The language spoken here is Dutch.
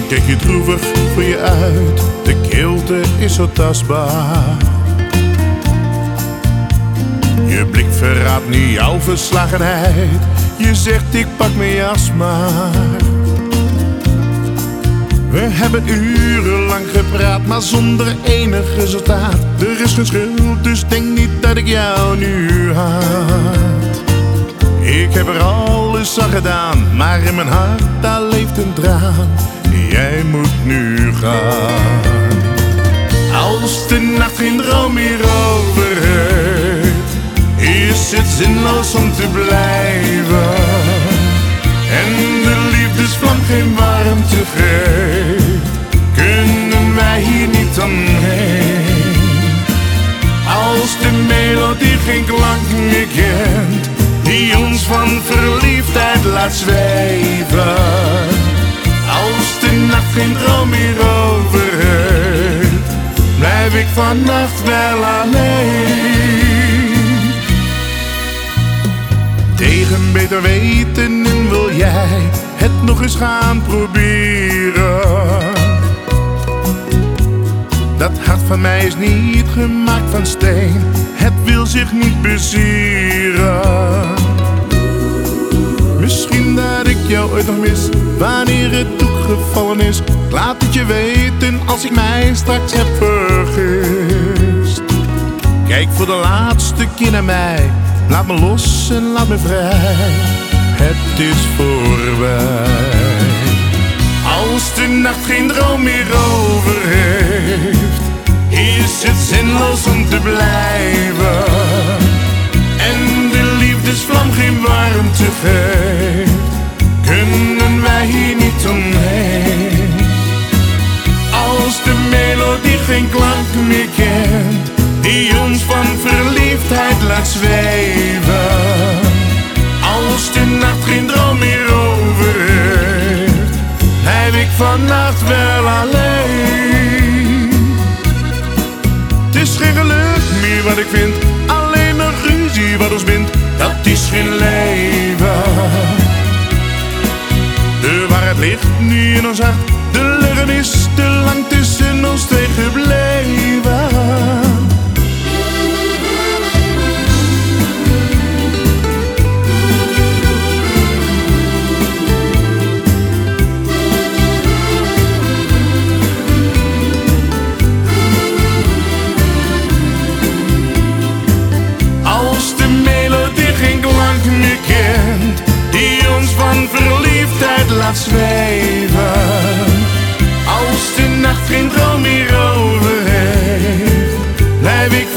kijk je droevig voor je uit, de kilte is zo tastbaar. Je blik verraadt nu jouw verslagenheid, je zegt ik pak mijn jas maar. We hebben urenlang gepraat, maar zonder enig resultaat. Er is geen schuld, dus denk niet dat ik jou nu haat. Ik heb er alles aan gedaan, maar in mijn hart daar leeft een traan. Jij moet nu gaan. Als de nacht geen droom meer over heeft, is het zinloos om te blijven. En de liefdesvlam geen warmte geeft, kunnen wij hier niet omheen. Als de melodie geen klank meer kent, die ons van verliefdheid laat zweven. Als de nacht geen droom meer over heeft, blijf ik vannacht wel alleen. Tegen beter weten en wil jij het nog eens gaan proberen. Dat hart van mij is niet gemaakt van steen, het wil zich niet bezieren. Misschien dat ik jou ooit nog mis, wanneer het toegevallen is. Laat het je weten als ik mij straks heb vergist. Kijk voor de laatste keer naar mij, laat me los en laat me vrij. Het is voorbij. Als de nacht geen droom meer over heeft, is het zinloos om te blijven. En de liefdesvlam geen warmte geeft, kunnen wij hier niet omheen. Als de melodie geen klank meer kent, die ons van verliefdheid laat zweven. Als de nacht geen droom meer over heeft, blijf ik vannacht wel alleen. Het is geen geluk meer wat ik vind, alleen een ruzie wat ons bindt. Dat is geen leven. De waarheid ligt nu in ons hart, de leugen is te lang tussen ons twee gebleven. Die ons van verliefdheid laat zweven. Als de nacht geen droom meer over heeft, blijf ik